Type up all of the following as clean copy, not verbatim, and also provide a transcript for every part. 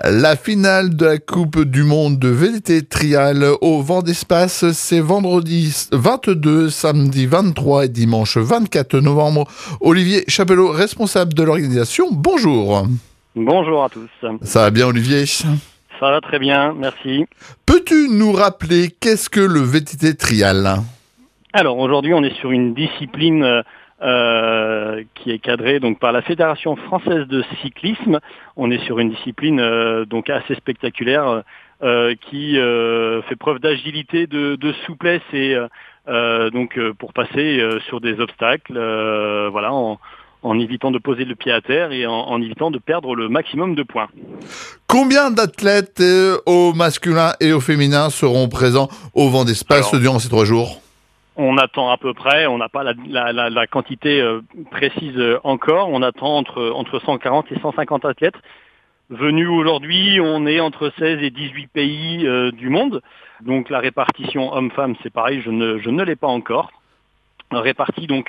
La finale de la Coupe du Monde de VTT Trial au vent d'espace, c'est vendredi 22, samedi 23 et dimanche 24 novembre. Olivier Chapelot, responsable de l'organisation, bonjour. Bonjour à tous. Ça va bien, Olivier ? Ça va très bien, merci. Peux-tu nous rappeler qu'est-ce que le VTT Trial ? Alors aujourd'hui, on est sur une discipline qui est cadrée donc par la Fédération française de cyclisme. On est sur une discipline donc assez spectaculaire qui fait preuve d'agilité, de souplesse et donc pour passer sur des obstacles, voilà, en évitant de poser le pied à terre et en évitant de perdre le maximum de points. Combien d'athlètes au masculin et au féminin seront présents au vent d'espace durant ces 3 jours ? On attend à peu près, on n'a pas la quantité précise encore, on attend entre 140 et 150 athlètes. Venus aujourd'hui, on est entre 16 et 18 pays du monde. Donc la répartition homme-femme, c'est pareil, je ne l'ai pas encore. Répartis donc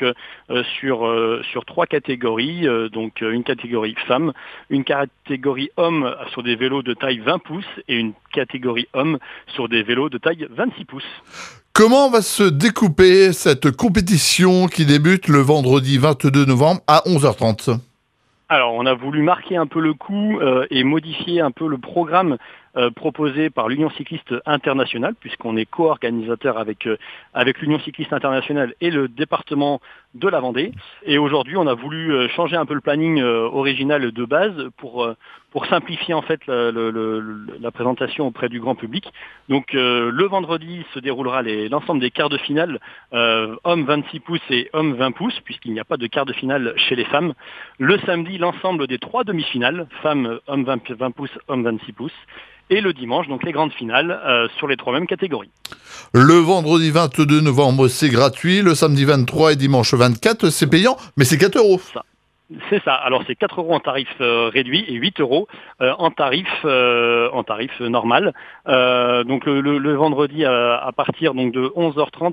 sur 3 catégories, donc une catégorie femmes, une catégorie hommes sur des vélos de taille 20 pouces et une catégorie hommes sur des vélos de taille 26 pouces. Comment va se découper cette compétition qui débute le vendredi 22 novembre à 11h30 ? Alors, on a voulu marquer un peu le coup et modifier un peu le programme proposé par l'Union cycliste internationale, puisqu'on est co-organisateur avec l'Union cycliste internationale et le département de la Vendée. Et aujourd'hui, on a voulu changer un peu le planning original de base pour simplifier en fait la présentation auprès du grand public. Donc le vendredi se déroulera l'ensemble des quarts de finale hommes 26 pouces et hommes 20 pouces, puisqu'il n'y a pas de quart de finale chez les femmes. Le samedi, l'ensemble des 3 demi-finales, femmes, hommes 20 pouces, hommes 26 pouces. Et le dimanche, donc les grandes finales sur les 3 mêmes catégories. Le vendredi 22 novembre, c'est gratuit. Le samedi 23 et dimanche 24, c'est payant, mais c'est 4 €. C'est ça. Alors c'est 4 € en tarif réduit et 8 € en tarif normal. Donc le vendredi à partir donc de 11h30,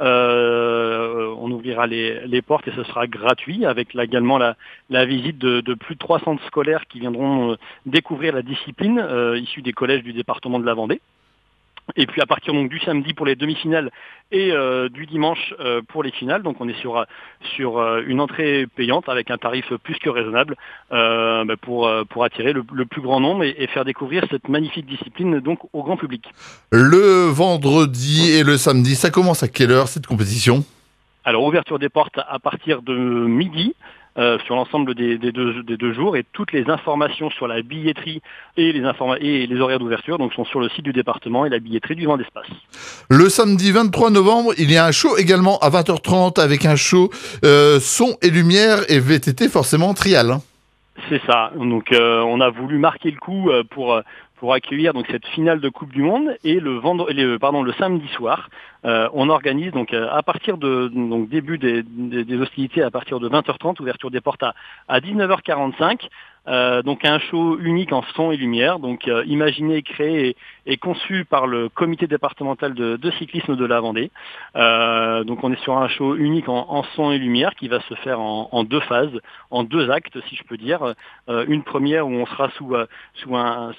on ouvrira les portes et ce sera gratuit avec également la visite de plus de 300 scolaires qui viendront découvrir la discipline issue des collèges du département de la Vendée. Et puis à partir donc du samedi pour les demi-finales et du dimanche pour les finales, donc on est sur une entrée payante avec un tarif plus que raisonnable pour attirer le plus grand nombre et faire découvrir cette magnifique discipline donc au grand public. Le vendredi et le samedi, ça commence à quelle heure cette compétition ? Alors ouverture des portes à partir de midi. Sur l'ensemble des deux jours et toutes les informations sur la billetterie et les horaires d'ouverture donc sont sur le site du département et la billetterie du vent d'espace. Le samedi 23 novembre, il y a un show également à 20h30 avec un show son et lumière et VTT forcément trial. C'est ça. Donc on a voulu marquer le coup pour accueillir donc cette finale de Coupe du Monde et le samedi soir, on organise donc à partir de donc début des hostilités à partir de 20h30, ouverture des portes à 19h45. Donc un show unique en son et lumière, donc imaginé, créé et conçu par le comité départemental de cyclisme de la Vendée. Donc on est sur un show unique en son et lumière qui va se faire en 2 phases, en 2 actes si je peux dire. Une première où on sera sous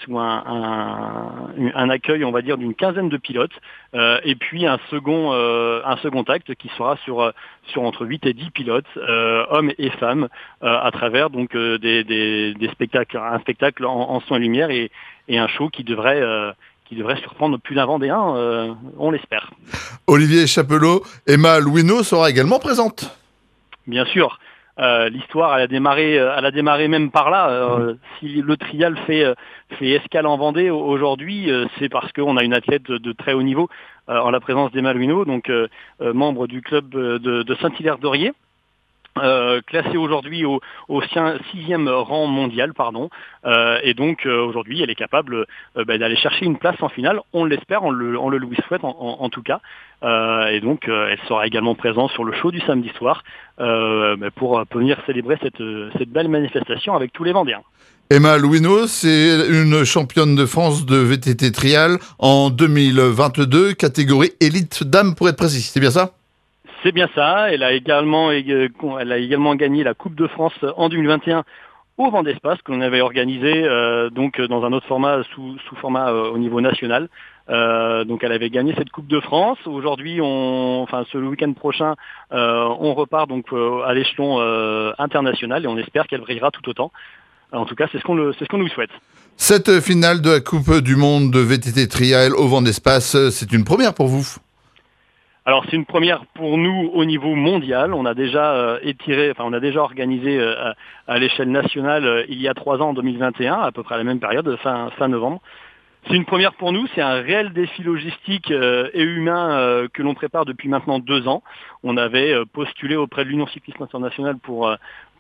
un accueil on va dire d'une quinzaine de pilotes et puis un second acte qui sera sur entre 8 et 10 pilotes, hommes et femmes, à travers donc des spectacles, un spectacle en son et lumière et un show qui devrait surprendre plus d'un Vendéen, on l'espère. Olivier Chapelot, Emma Louineau sera également présente. Bien sûr. L'histoire, elle a démarré même par là. Si le trial fait escale en Vendée aujourd'hui, c'est parce qu'on a une athlète de très haut niveau en la présence d'Emma Louineau, donc membre du club de Saint-Hilaire-d'Orier. Classée aujourd'hui au 6e rang mondial, et donc aujourd'hui elle est capable d'aller chercher une place en finale, on l'espère, on le lui souhaite en tout cas, et donc elle sera également présente sur le show du samedi soir pour venir célébrer cette belle manifestation avec tous les Vendéens. Emma Louineau, c'est une championne de France de VTT Trial en 2022, catégorie élite dame pour être précis, c'est bien ça ? C'est bien ça, elle a également gagné la Coupe de France en 2021 au Vent d'Espace que l'on avait organisé donc dans un autre format, sous format au niveau national. Donc elle avait gagné cette Coupe de France. Aujourd'hui, le week-end prochain, on repart donc à l'échelon international et on espère qu'elle brillera tout autant. En tout cas, c'est ce qu'on nous souhaite. Cette finale de la Coupe du Monde de VTT Trial au Vent d'Espace, c'est une première pour vous? Alors c'est une première pour nous au niveau mondial. On a déjà on a déjà organisé à l'échelle nationale il y a 3 ans, en 2021, à peu près à la même période, fin novembre. C'est une première pour nous, c'est un réel défi logistique et humain que l'on prépare depuis maintenant 2 ans. On avait postulé auprès de l'Union cycliste internationale pour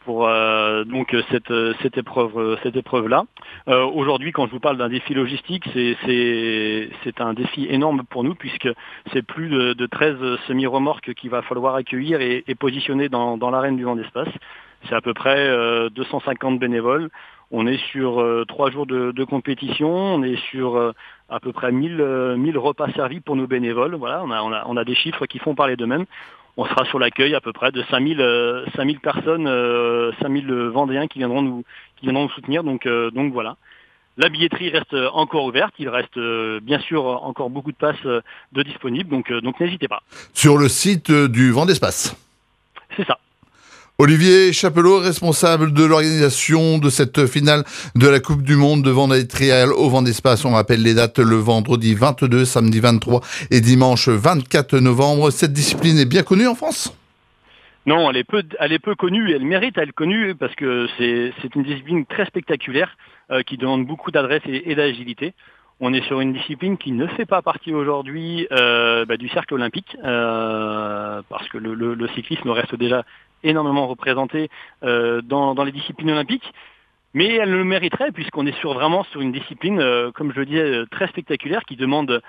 cette épreuve-là. Aujourd'hui, quand je vous parle d'un défi logistique, c'est un défi énorme pour nous puisque c'est plus de 13 semi-remorques qu'il va falloir accueillir et positionner dans l'arène du Vent d'Espace. C'est à peu près 250 bénévoles. On est sur 3 jours de compétition, on est sur à peu près 1000 repas servis pour nos bénévoles. Voilà, on a des chiffres qui font parler d'eux-mêmes. On sera sur l'accueil à peu près de 5000 personnes, 5000 Vendéens qui viendront nous soutenir. Donc voilà. La billetterie reste encore ouverte. Il reste bien sûr encore beaucoup de places de disponibles. Donc n'hésitez pas. Sur le site du Vent d'Espace. C'est ça. Olivier Chapelot, responsable de l'organisation de cette finale de la Coupe du Monde de Vendée Trial au Vent d'Espace. On rappelle les dates: le vendredi 22, samedi 23 et dimanche 24 novembre. Cette discipline est bien connue en France ? Non, elle est peu connue. Elle mérite à être connue parce que c'est une discipline très spectaculaire qui demande beaucoup d'adresse et d'agilité. On est sur une discipline qui ne fait pas partie aujourd'hui du cercle olympique parce que le cyclisme reste déjà énormément représenté dans les disciplines olympiques, mais elle le mériterait puisqu'on est vraiment sur une discipline, comme je le disais, très spectaculaire qui demande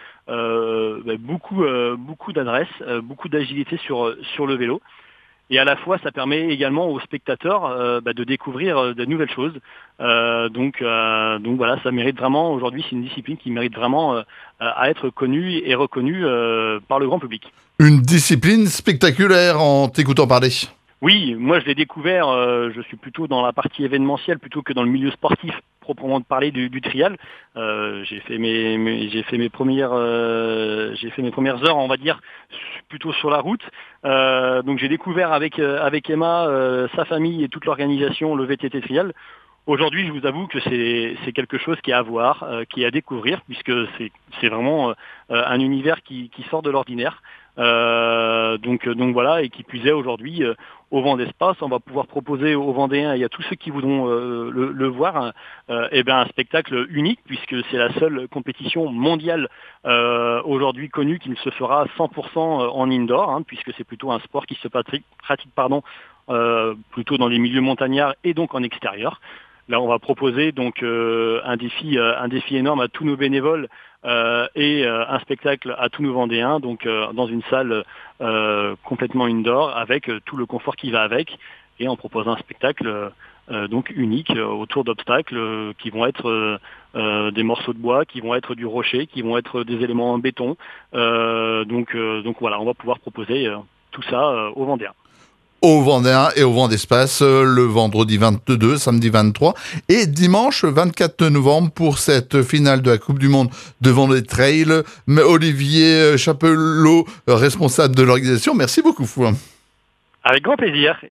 beaucoup d'adresse, beaucoup d'agilité sur le vélo. Et à la fois, ça permet également aux spectateurs de découvrir de nouvelles choses. Donc voilà, ça mérite vraiment, aujourd'hui, c'est une discipline qui mérite vraiment à être connue et reconnue par le grand public. Une discipline spectaculaire en t'écoutant parler. Oui, moi je l'ai découvert, je suis plutôt dans la partie événementielle plutôt que dans le milieu sportif proprement parler du trial. J'ai fait mes premières heures, on va dire, plutôt sur la route. Donc j'ai découvert avec Emma, sa famille et toute l'organisation, le VTT Trial. Aujourd'hui, je vous avoue que c'est quelque chose qui est à voir, qui est à découvrir, puisque c'est vraiment un univers qui sort de l'ordinaire. Donc voilà, et qui plus est aujourd'hui au Vent d'Espace, on va pouvoir proposer aux Vendéens et à tous ceux qui voudront le voir un spectacle unique, puisque c'est la seule compétition mondiale aujourd'hui connue qui ne se fera 100% en indoor, puisque c'est plutôt un sport qui se pratique plutôt dans les milieux montagnards et donc en extérieur. Là, on va proposer donc un défi énorme à tous nos bénévoles et un spectacle à tous nos Vendéens, donc dans une salle complètement indoor avec tout le confort qui va avec, et en proposant un spectacle donc unique autour d'obstacles qui vont être des morceaux de bois, qui vont être du rocher, qui vont être des éléments en béton. Donc voilà, on va pouvoir proposer tout ça aux Vendéens. Au Vendéen et au Vent d'Espace le vendredi 22, samedi 23 et dimanche 24 novembre pour cette finale de la Coupe du Monde de Vendée Trail. Mais Olivier Chapelot, responsable de l'organisation, merci beaucoup. Avec grand plaisir.